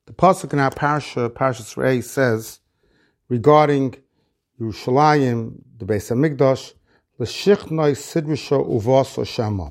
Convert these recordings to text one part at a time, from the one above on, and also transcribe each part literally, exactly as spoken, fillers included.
The pasuk in our parsha, Parshas Re'eh, says regarding Yerushalayim, the Beis Hamikdash, l'shichnoi sidrisha uvaso shema.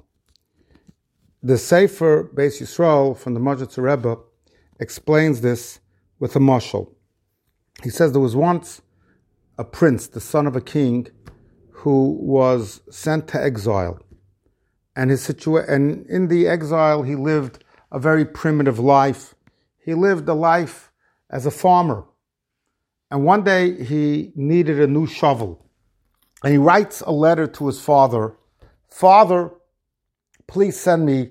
The Sefer Beis Yisrael from the Modzitzer Rebbe explains this with a mashal. He says there was once a prince, the son of a king, who was sent to exile, and his situa- and in the exile he lived a very primitive life. He lived a life as a farmer, and one day he needed a new shovel, and he writes a letter to his father. Father, please send me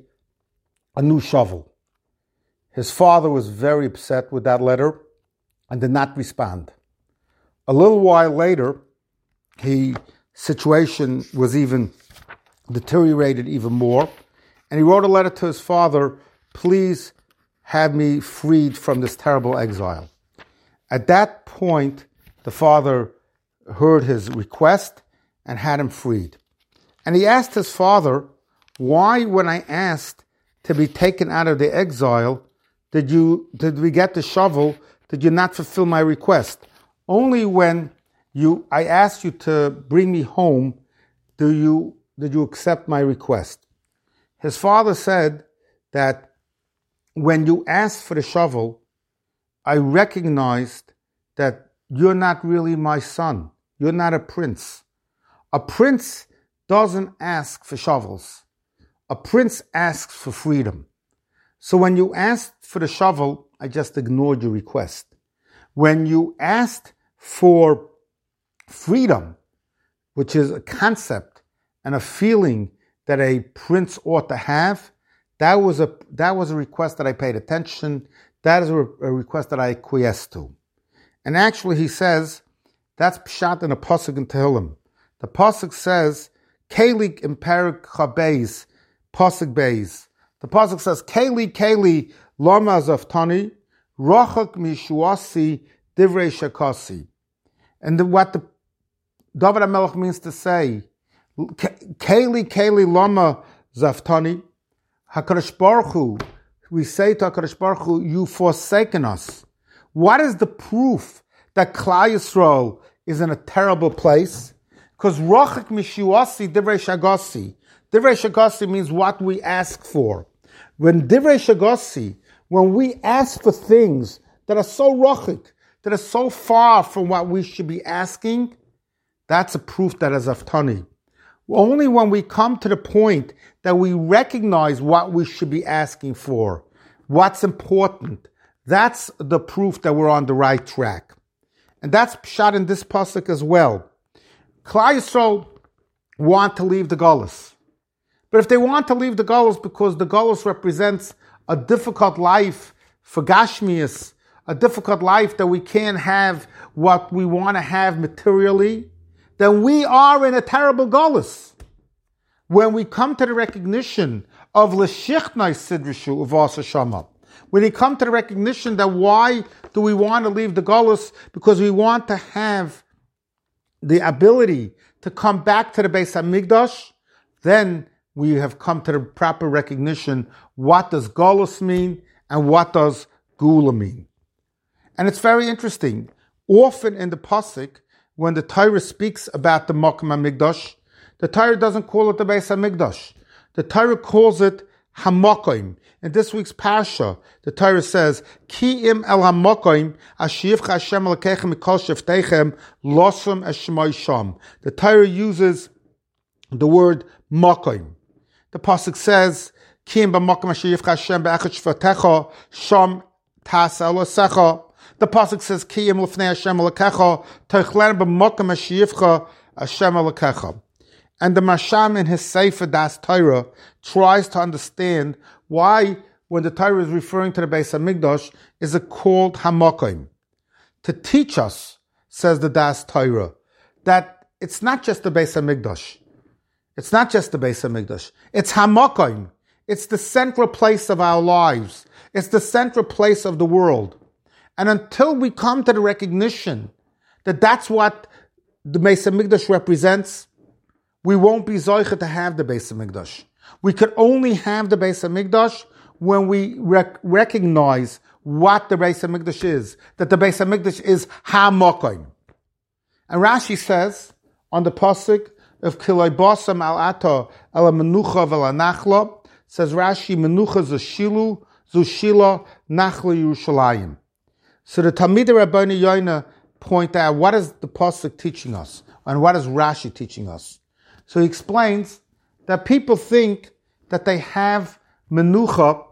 a new shovel. His father was very upset with that letter and did not respond. A little while later, his situation was even deteriorated even more, and he wrote a letter to his father, please have me freed from this terrible exile. At that point, the father heard his request and had him freed. And he asked his father, why, when I asked to be taken out of the exile, did you did we get the shovel, did you not fulfill my request? Only when you I asked you to bring me home, do you did you accept my request? His father said that when you asked for the shovel, I recognized that you're not really my son. You're not a prince. A prince doesn't ask for shovels. A prince asks for freedom. So when you asked for the shovel, I just ignored your request. When you asked for freedom, which is a concept and a feeling that a prince ought to have, that was a that was a request that I paid attention. That is a, a request that I acquiesced to. And actually, he says that's pshat in a pasuk in Tehillim. The pasuk says, "Keli in Perik Chabeis, pasuk beis." The pasuk says, "Keli Keli lama zaftani, rochak mishuasi divrei shakasi." And the, what the David HaMelech means to say, "Keli Keli lama zaftani." HaKadosh Baruch Hu, we say to HaKadosh Baruch Hu, you forsaken us. What is the proof that Klal Yisrael is in a terrible place? Because Rochak Mishuasi Divrei Shagasi. Divrei Shagasi means what we ask for. When Divrei Shagasi, when we ask for things that are so rochik, that are so far from what we should be asking, that's a proof that is aftani. Only when we come to the point that we recognize what we should be asking for, what's important, that's the proof that we're on the right track. And that's pshat in this pasuk as well. Klal Yisrael want to leave the Golus. But if they want to leave the Golus because the Golus represents a difficult life for Gashmias, a difficult life that we can't have what we want to have materially, then we are in a terrible Golus. When we come to the recognition of l'shichnai sidrishu uvasa shama, when we come to the recognition that why do we want to leave the Golus? Because we want to have the ability to come back to the Beis Hamikdash, then we have come to the proper recognition, what does Golus mean and what does Gula mean? And it's very interesting. Often in the pasuk, when the Torah speaks about the Makom HaMikdash, the Torah doesn't call it the Beis Hamikdash. The Torah calls it Hamakoim. In this week's Parsha, the Torah says, Ki im el Hamakoim ashiyivcha Hashem alekechem mikol sheftechem losum eshmoi sham. The Torah uses the word Makoim. The pasuk says, Ki im b'makom ashiyivcha Hashem be'echad shvatecha sham tas elosecha. The pasuk says, Ki im lefnei Hashem alekecha toichlen b'makom ashiyivcha Hashem alekecha. And the Masham in his Sefer Das Torah tries to understand why, when the Torah is referring to the Beis Hamikdash, is it called Hamakoim? To teach us, says the Das Torah, that it's not just the Beis Hamikdash. It's not just the Beis Hamikdash. It's Hamakoim. It's the central place of our lives. It's the central place of the world. And until we come to the recognition that that's what the Beis Hamikdash represents, we won't be zoicha to have the Beis Hamikdash. We could only have the Beis Hamikdash when we rec- recognize what the Beis HaMikdash is, that the Beis HaMikdash is Ha-Mokoim. And Rashi says on the pasuk of Kiloi Bosam Al Ato El Menucha Vel Nachla, says Rashi, Menucha Zushilu, Zushila, Nachla Yerushalayim. So the Talmidei Rabbeinu Yoina point out, what is the pasuk teaching us? And what is Rashi teaching us? So he explains that people think that they have Menucha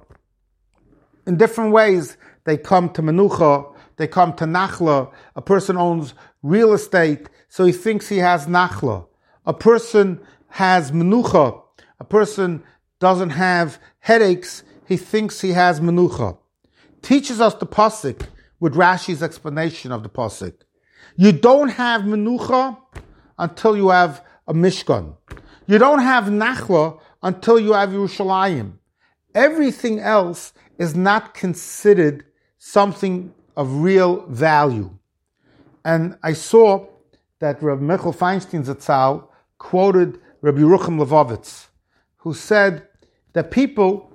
in different ways. They come to Menucha, they come to Nachla. A person owns real estate, so he thinks he has Nachla. A person has Menucha. A person doesn't have headaches, he thinks he has Menucha. Teaches us the pasuk with Rashi's explanation of the pasuk. You don't have Menucha until you have a Mishkan. You don't have Nachla until you have Yerushalayim. Everything else is not considered something of real value. And I saw that Rabbi Michael Feinstein Zatzal quoted Rabbi Yerucham Levovitz, who said that people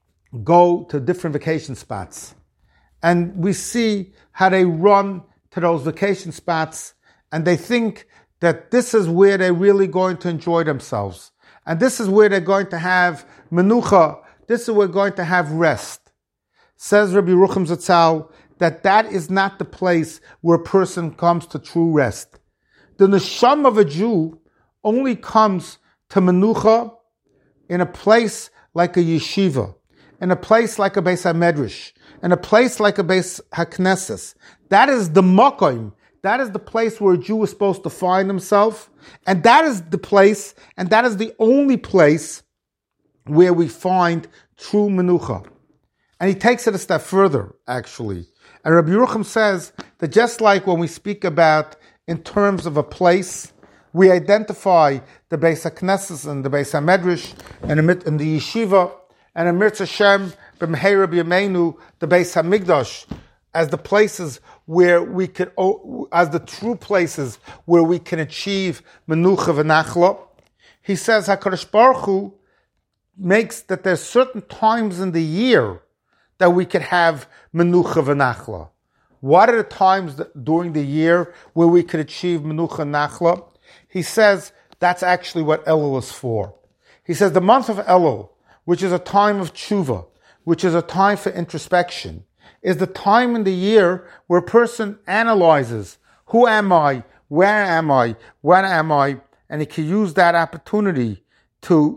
go to different vacation spots. And we see how they run to those vacation spots and they think that this is where they're really going to enjoy themselves. And this is where they're going to have menucha. This is where we're going to have rest. Says Rabbi Yerucham Zatzal that that is not the place where a person comes to true rest. The neshama of a Jew only comes to menucha in a place like a yeshiva, in a place like a Beis HaMedrash, in a place like a Beis HaKnesses. That is the makom. That is the place where a Jew is supposed to find himself. And that is the place, and that is the only place where we find true menucha. And he takes it a step further, actually. And Rabbi Yerucham says that just like when we speak about in terms of a place, we identify the Beis HaKnesses and the Beis HaMedrash and the Yeshiva and in Mirz Hashem, B'Meheira B'Yameinu, the Beis HaMikdash, as the places where we could, as the true places where we can achieve menucha v'nachla. He says HaKadosh Baruch Hu makes that there's certain times in the year that we could have menucha v'nachla. What are the times that, during the year where we could achieve menucha and nachla? He says that's actually what Elul is for. He says the month of Elul, which is a time of tshuva, which is a time for introspection, is the time in the year where a person analyzes, who am I, where am I, when am I, and he can use that opportunity to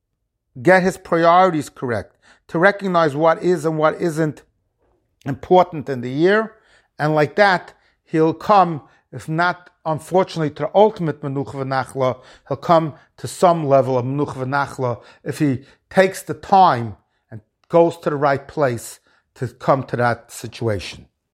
get his priorities correct, to recognize what is and what isn't important in the year, and like that, he'll come, if not, unfortunately, to the ultimate menucha v'nachla, he'll come to some level of menucha v'nachla if he takes the time and goes to the right place to come to that situation.